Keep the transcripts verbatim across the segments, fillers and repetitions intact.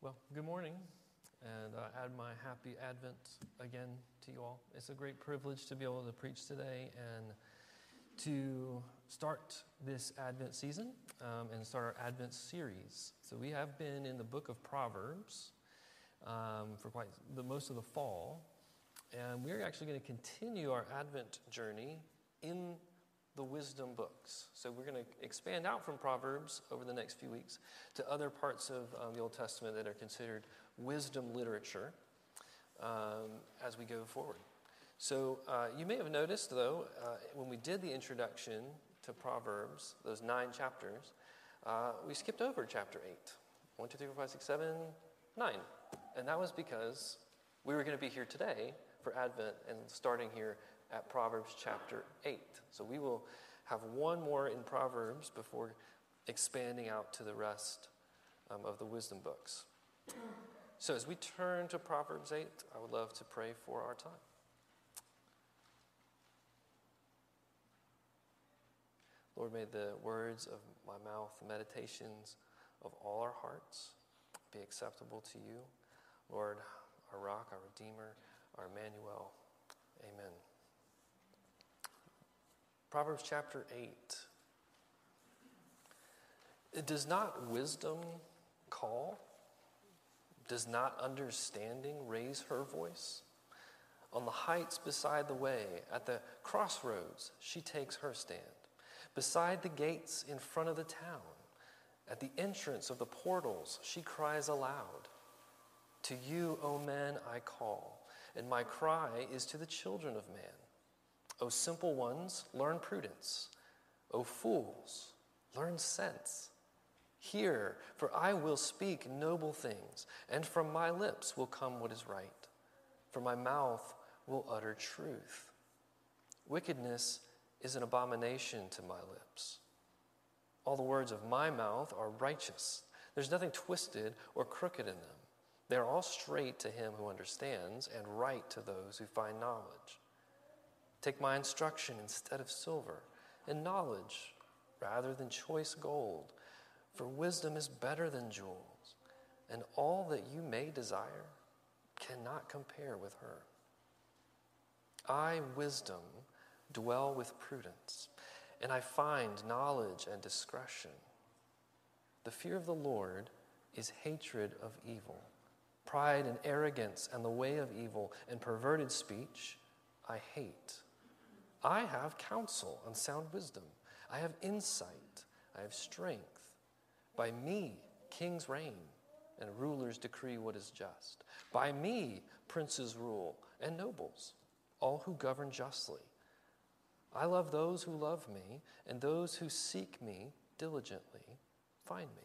Well, good morning, and uh, add my happy Advent again to you all. It's a great privilege to be able to preach today and to start this Advent season um, and start our Advent series. So we have been in the book of Proverbs um, for quite the most of the fall, and we're actually going to continue our Advent journey in the wisdom books. So we're going to expand out from Proverbs over the next few weeks to other parts of um, the Old Testament that are considered wisdom literature um, as we go forward. So uh, you may have noticed, though, uh, when we did the introduction to Proverbs, those nine chapters, uh, we skipped over chapter eight. One, two, three, four, five, six, seven, nine. And that was because we were going to be here today for Advent and starting here at Proverbs chapter eight. So we will have one more in Proverbs before expanding out to the rest um, of the wisdom books. So as we turn to Proverbs eight, I would love to pray for our time. Lord, may the words of my mouth, the meditations of all our hearts be acceptable to you. Lord, our rock, our Redeemer, our Emmanuel. Amen. Proverbs chapter eight. Does not wisdom call? Does not understanding raise her voice? On the heights beside the way, at the crossroads, she takes her stand. Beside the gates in front of the town, at the entrance of the portals, she cries aloud. To you, O men, I call, and my cry is to the children of man. O simple ones, learn prudence. O fools, learn sense. Hear, for I will speak noble things, and from my lips will come what is right. For my mouth will utter truth. Wickedness is an abomination to my lips. All the words of my mouth are righteous. There's nothing twisted or crooked in them. They are all straight to him who understands, and right to those who find knowledge. Take my instruction instead of silver, and knowledge rather than choice gold. For wisdom is better than jewels, and all that you may desire cannot compare with her. I, wisdom, dwell with prudence, and I find knowledge and discretion. The fear of the Lord is hatred of evil. Pride and arrogance and the way of evil and perverted speech I hate. I have counsel and sound wisdom. I have insight. I have strength. By me, kings reign and rulers decree what is just. By me, princes rule and nobles, all who govern justly. I love those who love me, and those who seek me diligently find me.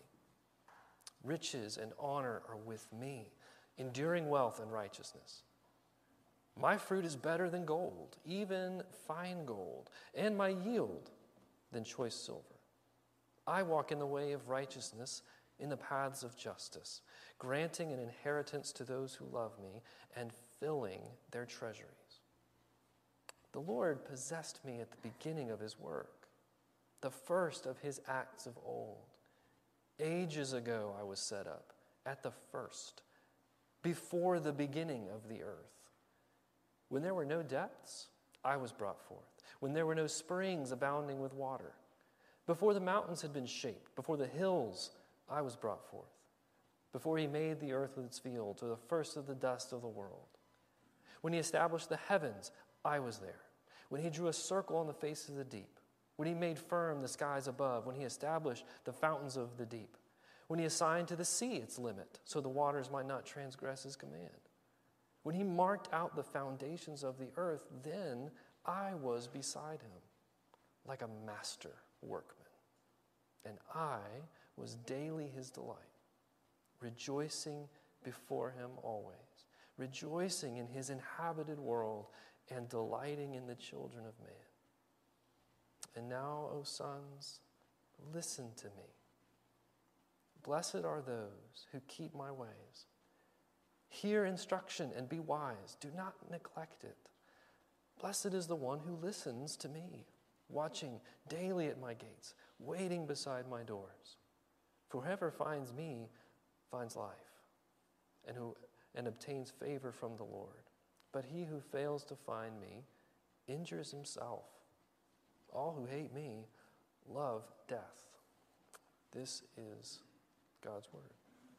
Riches and honor are with me, enduring wealth and righteousness. My fruit is better than gold, even fine gold, and my yield than choice silver. I walk in the way of righteousness, in the paths of justice, granting an inheritance to those who love me and filling their treasuries. The Lord possessed me at the beginning of his work, the first of his acts of old. Ages ago I was set up, at the first, before the beginning of the earth. When there were no depths, I was brought forth. When there were no springs abounding with water. Before the mountains had been shaped, before the hills, I was brought forth. Before he made the earth with its fields, or the first of the dust of the world. When he established the heavens, I was there. When he drew a circle on the face of the deep. When he made firm the skies above. When he established the fountains of the deep. When he assigned to the sea its limit, so the waters might not transgress his command. When he marked out the foundations of the earth, then I was beside him, like a master workman. And I was daily his delight, rejoicing before him always, rejoicing in his inhabited world, and delighting in the children of man. And now, O sons, listen to me. Blessed are those who keep my ways. Hear instruction and be wise. Do not neglect it. Blessed is the one who listens to me, watching daily at my gates, waiting beside my doors. For whoever finds me finds life and who and obtains favor from the Lord. But he who fails to find me injures himself. All who hate me love death. This is God's word.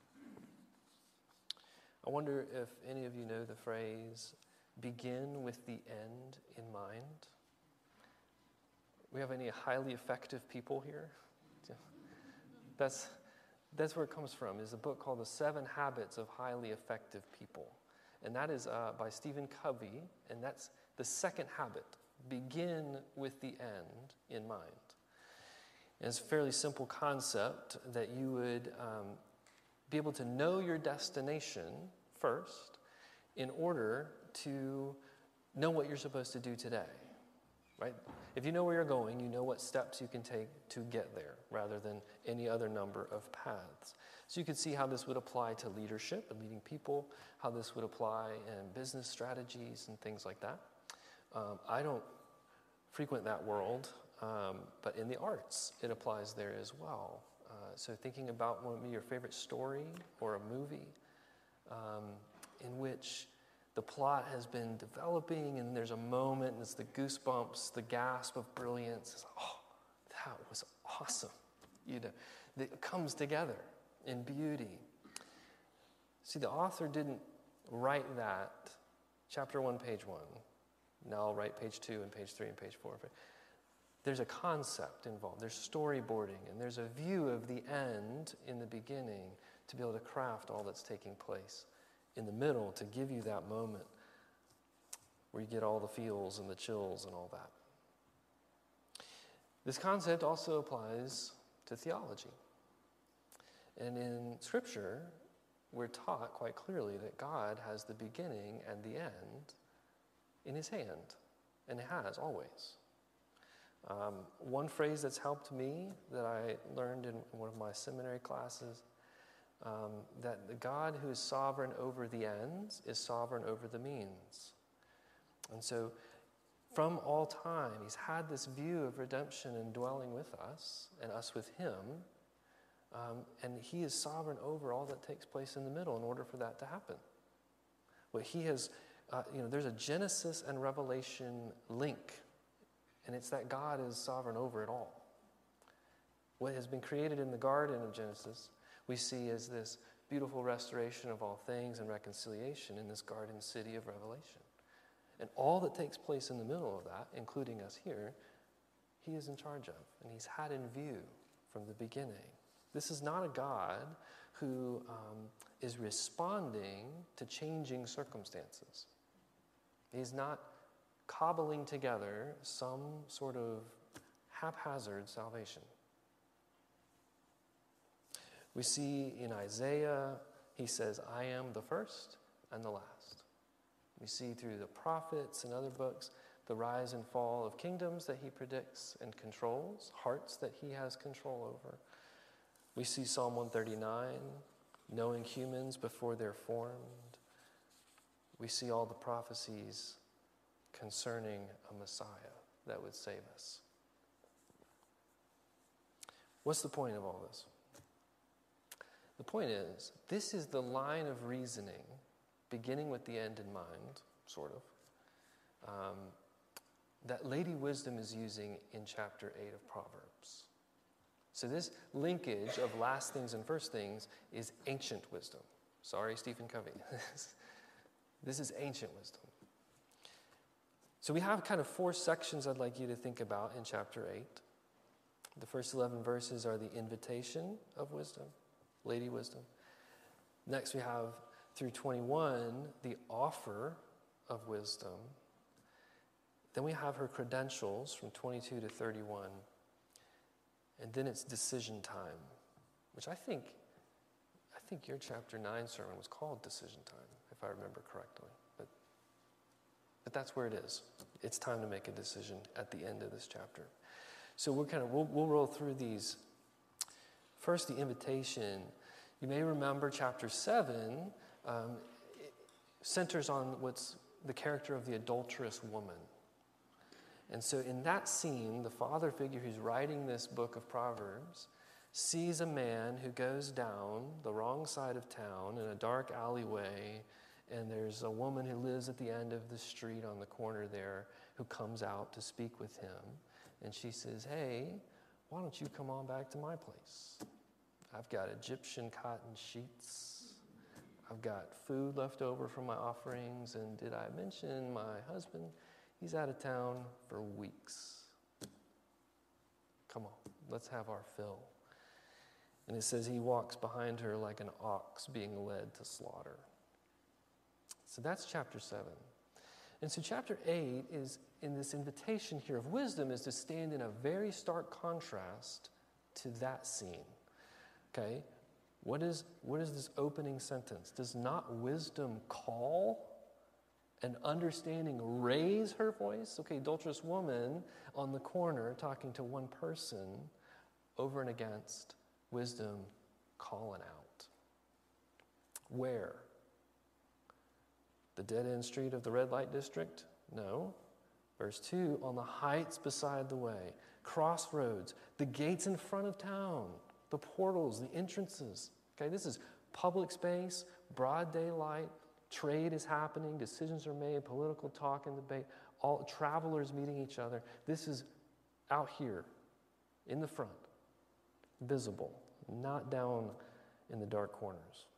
I wonder if any of you know the phrase, begin with the end in mind. We have any highly effective people here? That's, that's where it comes from, is a book called The Seven Habits of Highly Effective People. And that is uh, by Stephen Covey, and that's the second habit. Begin with the end in mind. And it's a fairly simple concept that you would um, be able to know your destination first in order to know what you're supposed to do today, right? If you know where you're going, you know what steps you can take to get there rather than any other number of paths. So you could see how this would apply to leadership and leading people, how this would apply in business strategies and things like that. Um, I don't frequent that world, um, but in the arts, it applies there as well. Uh, so thinking about one of your favorite story or a movie um, in which the plot has been developing and there's a moment and it's the goosebumps, the gasp of brilliance. It's like, oh, that was awesome. You know, it comes together in beauty. See, the author didn't write that, chapter one, page one. Now I'll write page two and page three and page four. There's a concept involved. There's storyboarding and there's a view of the end in the beginning to be able to craft all that's taking place in the middle to give you that moment where you get all the feels and the chills and all that. This concept also applies to theology. And in Scripture, we're taught quite clearly that God has the beginning and the end in his hand, and it has always. Um, one phrase that's helped me that I learned in one of my seminary classes, um, that the God who is sovereign over the ends is sovereign over the means. And so from all time, he's had this view of redemption and dwelling with us and us with him, um, and he is sovereign over all that takes place in the middle in order for that to happen. What he has Uh, you know, there's a Genesis and Revelation link, and it's that God is sovereign over it all. What has been created in the Garden of Genesis, we see as this beautiful restoration of all things and reconciliation in this garden city of Revelation. And all that takes place in the middle of that, including us here, he is in charge of, and he's had in view from the beginning. This is not a God who um, is responding to changing circumstances. He's not cobbling together some sort of haphazard salvation. We see in Isaiah, he says, I am the first and the last. We see through the prophets and other books the rise and fall of kingdoms that he predicts and controls, hearts that he has control over. We see Psalm one thirty-nine, knowing humans before they're formed. We see all the prophecies concerning a Messiah that would save us. What's the point of all this? The point is, this is the line of reasoning, beginning with the end in mind, sort of, um, that Lady Wisdom is using in chapter eight of Proverbs. So this linkage of last things and first things is ancient wisdom. Sorry, Stephen Covey. This is ancient wisdom. So we have kind of four sections I'd like you to think about in chapter eight. The first eleven verses are the invitation of wisdom, Lady Wisdom. Next we have through twenty-one, the offer of wisdom. Then we have her credentials from twenty-two to thirty-one. And then it's decision time, which I think, I think your chapter nine sermon was called Decision Time, if I remember correctly. But, but that's where it is. It's time to make a decision at the end of this chapter. So we're kind of, we'll, we'll roll through these. First, the invitation. You may remember chapter seven um, centers on what's the character of the adulterous woman. And so in that scene, the father figure who's writing this book of Proverbs sees a man who goes down the wrong side of town in a dark alleyway, and there's a woman who lives at the end of the street on the corner there who comes out to speak with him. And she says, hey, why don't you come on back to my place? I've got Egyptian cotton sheets. I've got food left over from my offerings. And did I mention my husband? He's out of town for weeks. Come on, let's have our fill. And it says he walks behind her like an ox being led to slaughter. So that's chapter seven. And so chapter eight is in this invitation here of wisdom is to stand in a very stark contrast to that scene. Okay? What is, what is this opening sentence? Does not wisdom call and understanding raise her voice? Okay, adulterous woman on the corner talking to one person over and against wisdom calling out. Where? The dead-end street of the red light district? No. Verse two, on the heights beside the way, crossroads, the gates in front of town, the portals, the entrances. Okay, this is public space, broad daylight, trade is happening, decisions are made, political talk and debate, all travelers meeting each other. This is out here, in the front, visible, not down in the dark corners.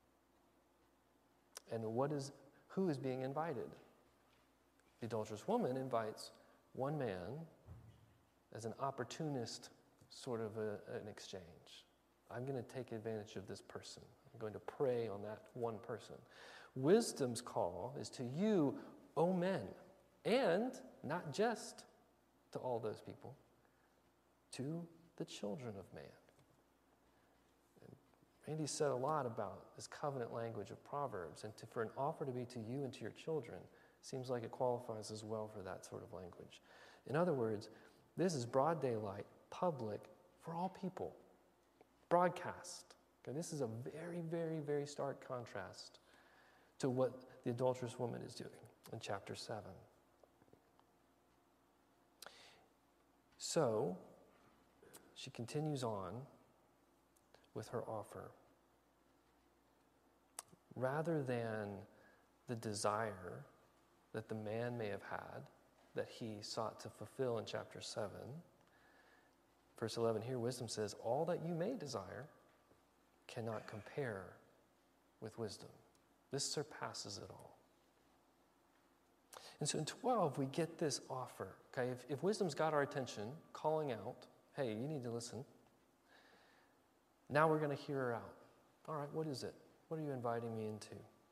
And what is who is being invited? The adulterous woman invites one man as an opportunist sort of a, an exchange. I'm going to take advantage of this person. I'm going to prey on that one person. Wisdom's call is to you, O men, and not just to all those people, to the children of man. Randy said a lot about this covenant language of Proverbs, and to, for an offer to be to you and to your children seems like it qualifies as well for that sort of language. In other words, this is broad daylight, public, for all people. Broadcast. Okay, this is a very, very, very stark contrast to what the adulterous woman is doing in chapter seven. So, she continues on with her offer. Rather than the desire that the man may have had, that he sought to fulfill in chapter seven, verse eleven here, wisdom says, all that you may desire cannot compare with wisdom. This surpasses it all. And so in twelve, we get this offer. Okay, if, if wisdom's got our attention, calling out, hey, you need to listen. Now we're going to hear her out. All right, what is it? What are you inviting me into?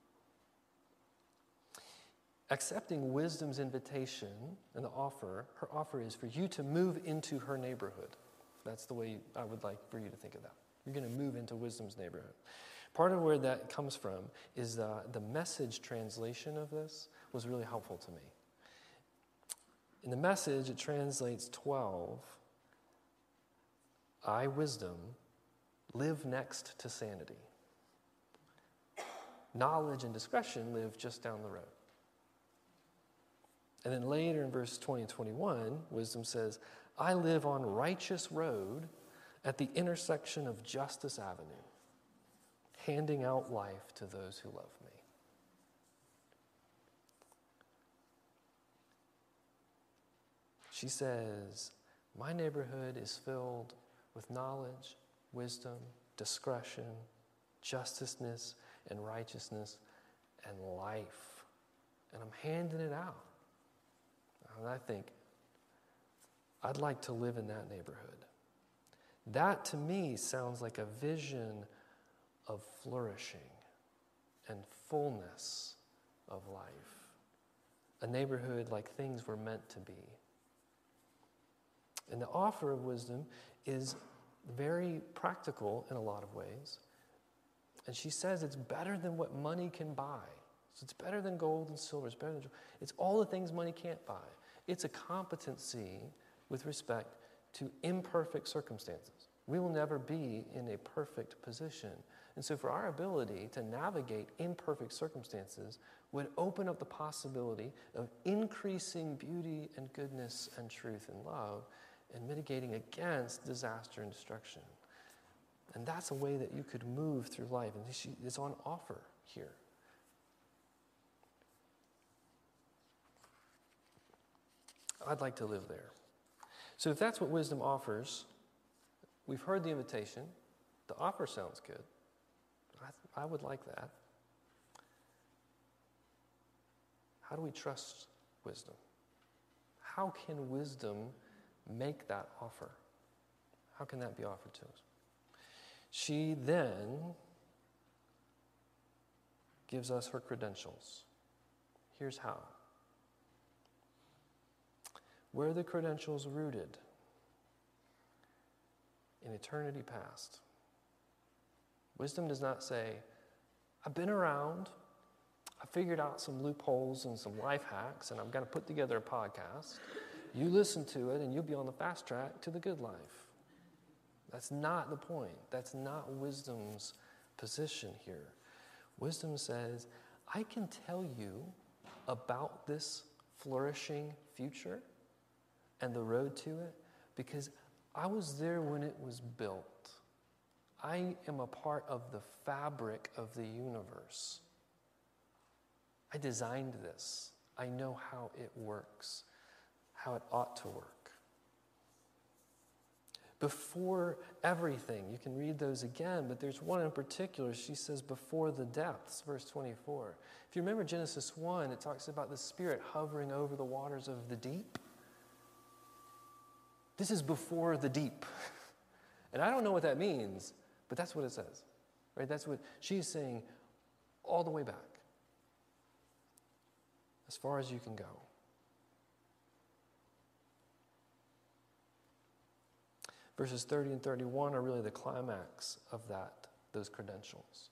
Accepting wisdom's invitation and the offer, her offer is for you to move into her neighborhood. That's the way I would like for you to think of that. You're going to move into wisdom's neighborhood. Part of where that comes from is uh, the Message translation of this was really helpful to me. In the Message, it translates twelve, I, wisdom, live next to sanity. Knowledge and discretion live just down the road. And then later in verse twenty and twenty-one, wisdom says, I live on righteous road at the intersection of Justice Avenue, handing out life to those who love me. She says, my neighborhood is filled with knowledge, wisdom, discretion, justiceness, and righteousness, and life. And I'm handing it out. And I think, I'd like to live in that neighborhood. That, to me, sounds like a vision of flourishing and fullness of life. A neighborhood like things were meant to be. And the offer of wisdom is very practical in a lot of ways. And she says it's better than what money can buy. So it's better than gold and silver. It's better than it's all the things money can't buy. It's a competency with respect to imperfect circumstances. We will never be in a perfect position. And so for our ability to navigate imperfect circumstances would open up the possibility of increasing beauty and goodness and truth and love and mitigating against disaster and destruction. And that's a way that you could move through life. And she is on offer here. I'd like to live there. So if that's what wisdom offers, we've heard the invitation. The offer sounds good. I, I would like that. How do we trust wisdom? How can wisdom make that offer? How can that be offered to us? She then gives us her credentials. Here's how. Where are the credentials rooted? In eternity past. Wisdom does not say, I've been around, I figured out some loopholes and some life hacks, and I'm going to put together a podcast. You listen to it, and you'll be on the fast track to the good life. That's not the point. That's not wisdom's position here. Wisdom says, I can tell you about this flourishing future and the road to it because I was there when it was built. I am a part of the fabric of the universe. I designed this. I know how it works, how it ought to work. Before everything, you can read those again, but there's one in particular. She says, before the depths, verse twenty-four. If you remember Genesis one, it talks about the Spirit hovering over the waters of the deep. This is before the deep. And I don't know what that means, but that's what it says. Right? That's what she's saying all the way back. As far as you can go. Verses thirty and thirty-one are really the climax of that, those credentials.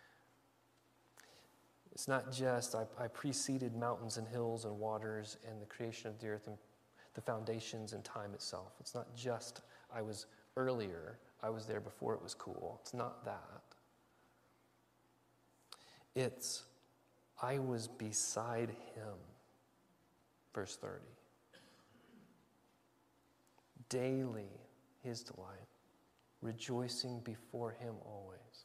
It's not just, I, I preceded mountains and hills and waters and the creation of the earth and the foundations and time itself. It's not just, I was earlier, I was there before it was cool. It's not that. It's, I was beside him. Verse thirty. Daily his delight, rejoicing before him always.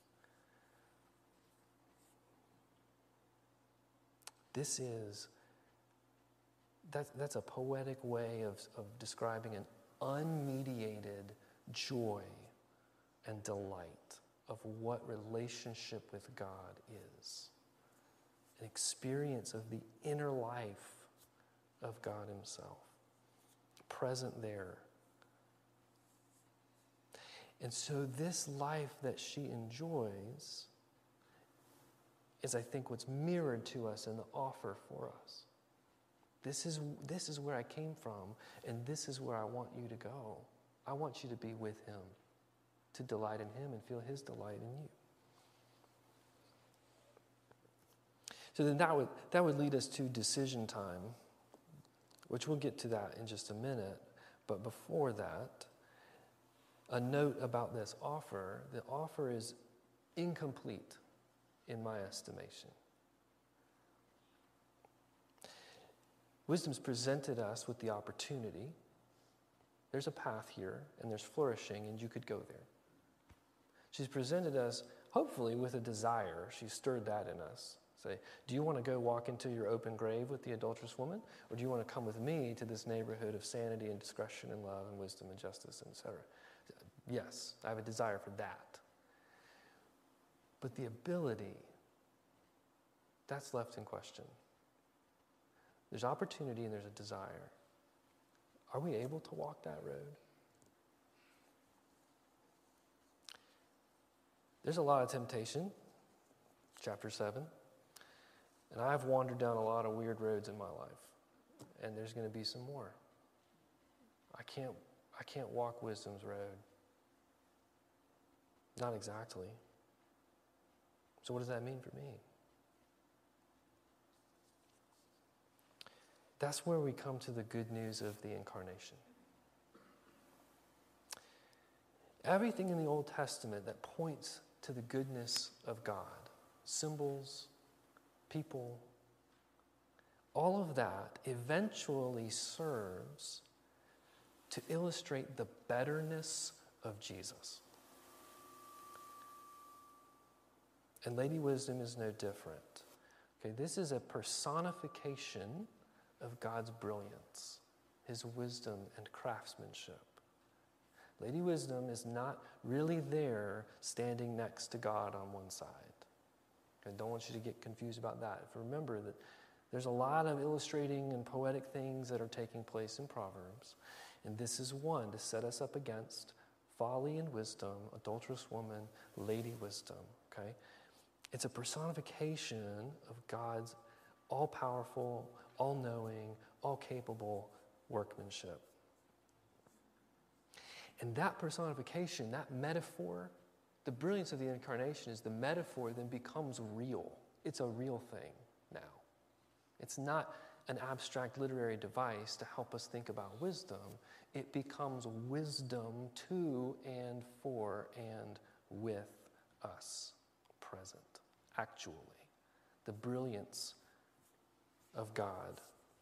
This is, that, that's a poetic way of, of describing an unmediated joy and delight of what relationship with God is. An experience of the inner life of God himself, present there. And so this life that she enjoys is, I think, what's mirrored to us in the offer for us. This is, this is where I came from, and this is where I want you to go. I want you to be with him, to delight in him and feel his delight in you. So then that would, that would lead us to decision time, which we'll get to that in just a minute. But before that, a note about this offer. The offer is incomplete in my estimation. Wisdom's presented us with the opportunity. There's a path here, and there's flourishing, and you could go there. She's presented us, hopefully, with a desire. She's stirred that in us. Say, do you want to go walk into your open grave with the adulterous woman? Or do you want to come with me to this neighborhood of sanity and discretion and love and wisdom and justice, et cetera? Yes, I have a desire for that. But the ability, that's left in question. There's opportunity and there's a desire. Are we able to walk that road? There's a lot of temptation, chapter seven. And I've wandered down a lot of weird roads in my life. And there's going to be some more. I can't, I can't walk wisdom's road. Not exactly. So what does that mean for me? That's where we come to the good news of the incarnation. Everything in the Old Testament that points to the goodness of God, symbols, people, all of that eventually serves to illustrate the betterness of Jesus. And Lady Wisdom is no different. Okay, this is a personification of God's brilliance, his wisdom and craftsmanship. Lady Wisdom is not really there standing next to God on one side. I don't want you to get confused about that. Remember that there's a lot of illustrating and poetic things that are taking place in Proverbs, and this is one to set us up against folly and wisdom, adulterous woman, Lady Wisdom, okay? It's a personification of God's all-powerful, all-knowing, all-capable workmanship. And that personification, that metaphor, the brilliance of the incarnation is the metaphor then becomes real. It's a real thing now. It's not an abstract literary device to help us think about wisdom. It becomes wisdom to and for and with us, present, actually. The brilliance of God.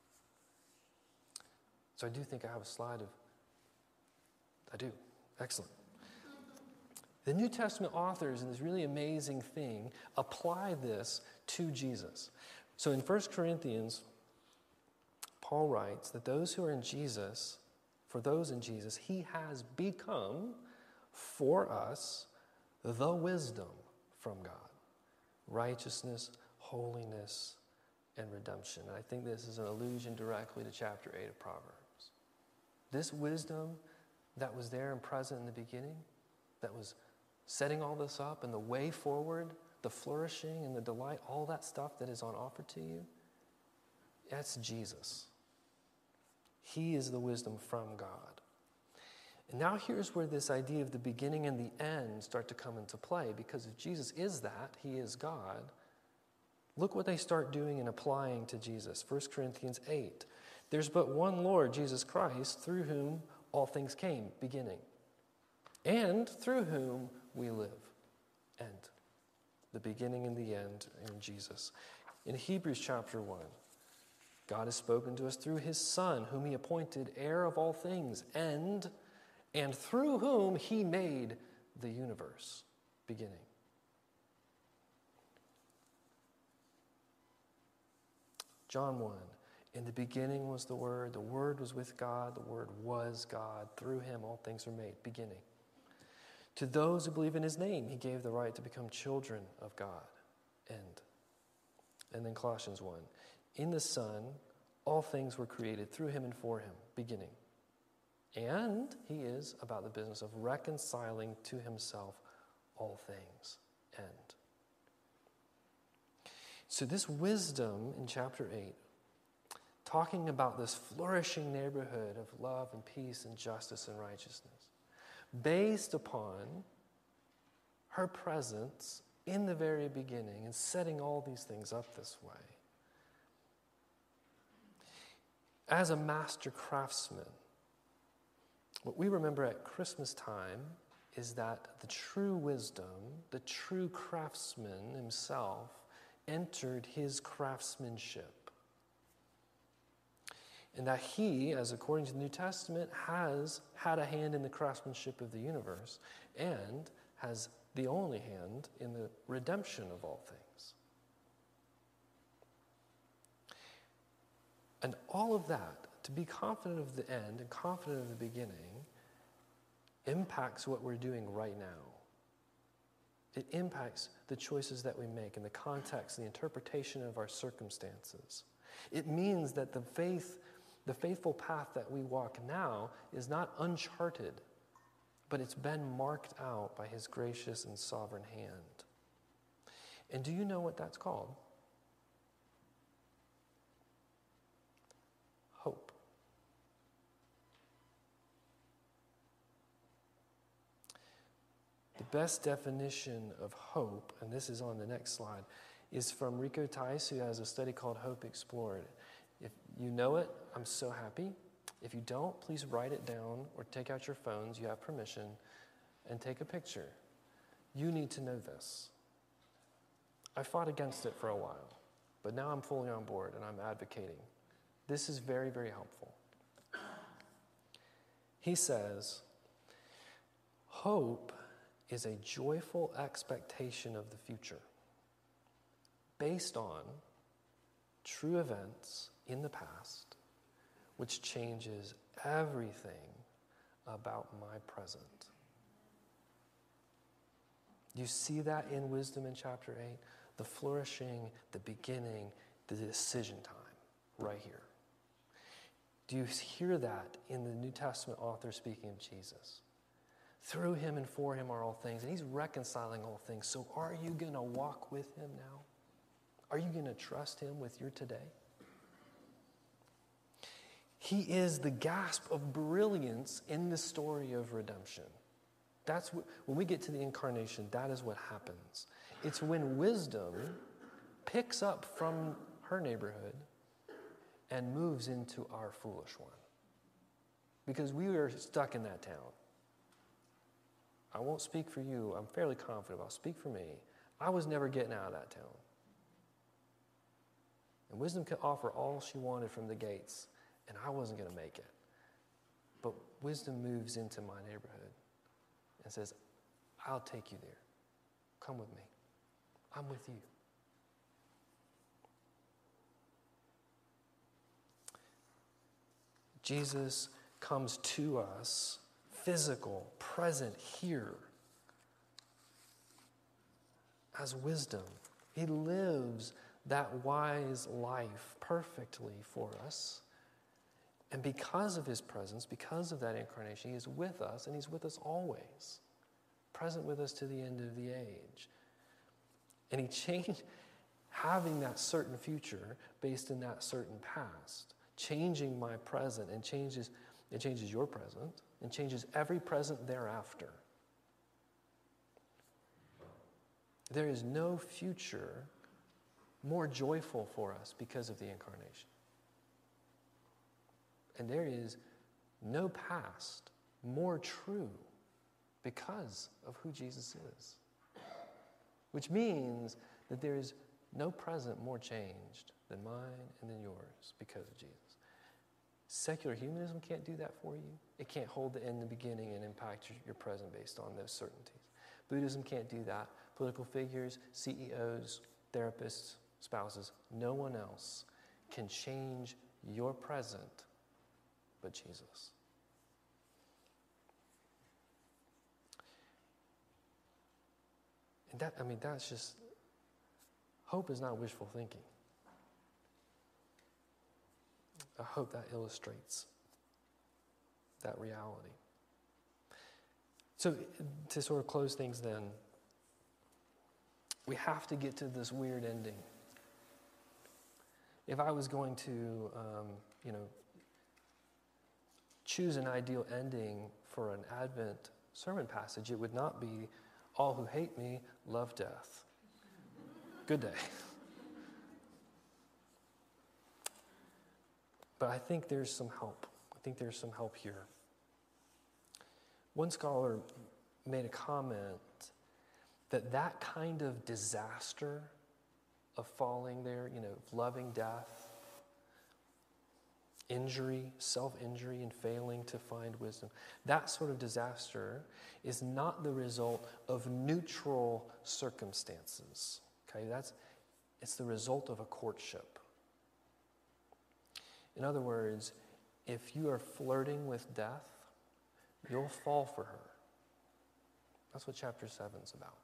So I do think I have a slide of, I do, excellent. The New Testament authors, in this really amazing thing, apply this to Jesus. So in First Corinthians, Paul writes that those who are in Jesus, for those in Jesus, he has become for us the wisdom from God. Righteousness, holiness, and redemption. And I think this is an allusion directly to chapter eight of Proverbs. This wisdom that was there and present in the beginning, that was setting all this up and the way forward, the flourishing and the delight, all that stuff that is on offer to you, that's Jesus. He is the wisdom from God. And now here's where this idea of the beginning and the end start to come into play, because if Jesus is that, he is God, look what they start doing and applying to Jesus. First Corinthians eight. There's but one Lord, Jesus Christ, through whom all things came, beginning, and through whom we live, end. The beginning and the end in Jesus. In Hebrews chapter one, God has spoken to us through his Son, whom he appointed heir of all things, end, and through whom he made the universe, beginning. John one, in the beginning was the Word, the Word was with God, the Word was God, through him all things were made, beginning. To those who believe in his name, he gave the right to become children of God, end. And then Colossians one, in the Son, all things were created through him and for him, beginning. And he is about the business of reconciling to himself all things, end. So this wisdom in chapter eight, talking about this flourishing neighborhood of love and peace and justice and righteousness, based upon her presence in the very beginning and setting all these things up this way. As a master craftsman, what we remember at Christmas time is that the true wisdom, the true craftsman himself, entered his craftsmanship. And that he, as according to the New Testament, has had a hand in the craftsmanship of the universe and has the only hand in the redemption of all things. And all of that, to be confident of the end and confident of the beginning, impacts what we're doing right now. It impacts the choices that we make in the context, the interpretation of our circumstances. It means that the faith, the faithful path that we walk now is not uncharted, but it's been marked out by his gracious and sovereign hand. And do you know what that's called? Hope. The best definition of hope, and this is on the next slide, is from Rico Tice, who has a study called Hope Explored. If you know it, I'm so happy. If you don't, please write it down or take out your phones, you have permission, and take a picture. You need to know this. I fought against it for a while, but now I'm fully on board and I'm advocating. This is very, very helpful. He says, hope is a joyful expectation of the future. based on true events in the past, which changes everything about my present. You see that in wisdom in chapter eight? The flourishing, the beginning, the decision time, right here. Do you hear that in the New Testament author speaking of Jesus? Through him and for him are all things, and he's reconciling all things. So are you going to walk with him now? Are you going to trust him with your today? He is the gasp of brilliance in the story of redemption. That's what, when we get to the incarnation, that is what happens. It's when wisdom picks up from her neighborhood and moves into our foolish one. Because we are stuck in that town. I won't speak for you. I'm fairly confident. I'll speak for me. I was never getting out of that town. And wisdom could offer all she wanted from the gates, and I wasn't going to make it. But wisdom moves into my neighborhood and says, I'll take you there. Come with me. I'm with you. Jesus comes to us, physical, present here, as wisdom. He lives that wise life perfectly for us. And because of his presence, because of that incarnation, he is with us, and he's with us always, present with us to the end of the age. And he changed, having that certain future based in that certain past, changing my present, and changes, it changes your present, and changes every present thereafter. There is no future more joyful for us because of the incarnation. And there is no past more true because of who Jesus is. Which means that there is no present more changed than mine and than yours because of Jesus. Secular humanism can't do that for you. It can't hold the end and the beginning and impact your, your present based on those certainties. Buddhism can't do that. Political figures, C E Os, therapists, spouses, no one else can change your present but Jesus. And that, I mean, that's just, hope is not wishful thinking. I hope that illustrates that reality. So, to sort of close things then, we have to get to this weird ending. If I was going to, um, you know, choose an ideal ending for an Advent sermon passage, it would not be, all who hate me love death. Good day. But I think there's some help. I think there's some help here. One scholar made a comment that that kind of disaster of falling there, you know, loving death, injury, self-injury, and failing to find wisdom, that sort of disaster is not the result of neutral circumstances. Okay, that's it's the result of a courtship. In other words, if you are flirting with death, you'll fall for her. That's what chapter seven is about.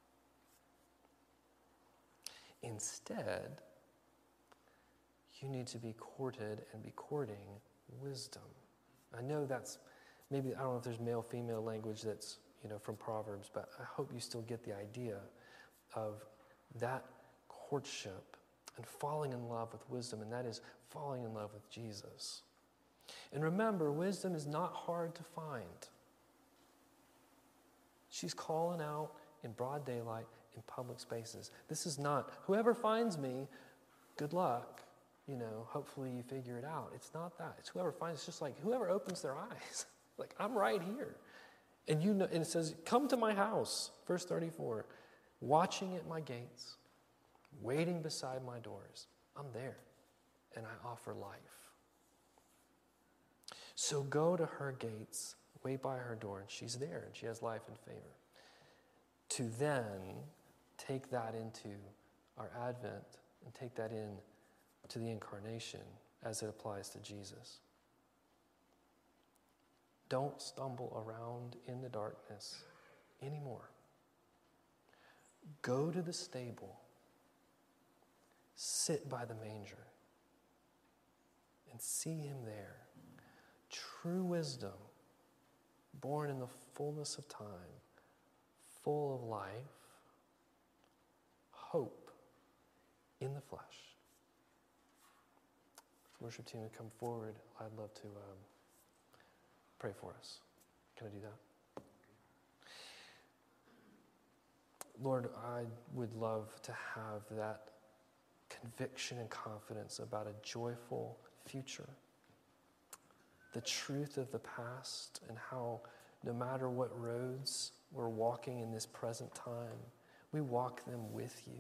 Instead, you need to be courted and be courting wisdom. I know that's, maybe, I don't know if there's male-female language that's, you know, from Proverbs, but I hope you still get the idea of that courtship and falling in love with wisdom, and that is falling in love with Jesus. And remember, wisdom is not hard to find. She's calling out in broad daylight in public spaces. This is not, whoever finds me, good luck. You know, hopefully you figure it out. It's not that. It's whoever finds, it's just like whoever opens their eyes. Like, I'm right here. And you know, and it says, come to my house, verse thirty-four, watching at my gates, waiting beside my doors. I'm there, and I offer life. So go to her gates, wait by her door, and she's there, and she has life and favor. To then take that into our Advent and take that in to the incarnation as it applies to Jesus. Don't stumble around in the darkness anymore. Go to the stable, sit by the manger, and see him there. True wisdom, born in the fullness of time, full of life, hope in the flesh. If the worship team would come forward, I'd love to um, pray for us. Can I do that? Lord, I would love to have that conviction and confidence about a joyful future. The truth of the past and how no matter what roads we're walking in this present time, we walk them with you.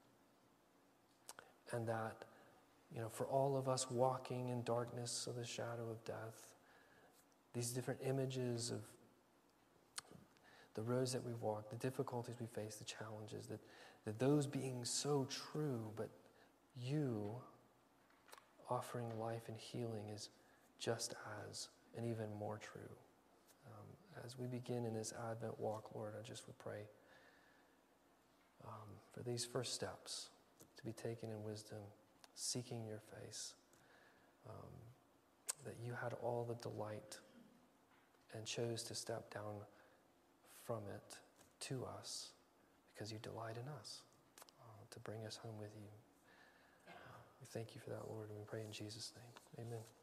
And that, you know, for all of us walking in darkness of the shadow of death, these different images of the roads that we've walked, the difficulties we face, the challenges, that, that those being so true, but you offering life and healing is just as and even more true. Um, as we begin in this Advent walk, Lord, I just would pray um, for these first steps to be taken in wisdom, seeking your face, um, that you had all the delight and chose to step down from it to us because you delight in us, uh, to bring us home with you. Uh, we thank you for that, Lord, and we pray in Jesus' name. Amen.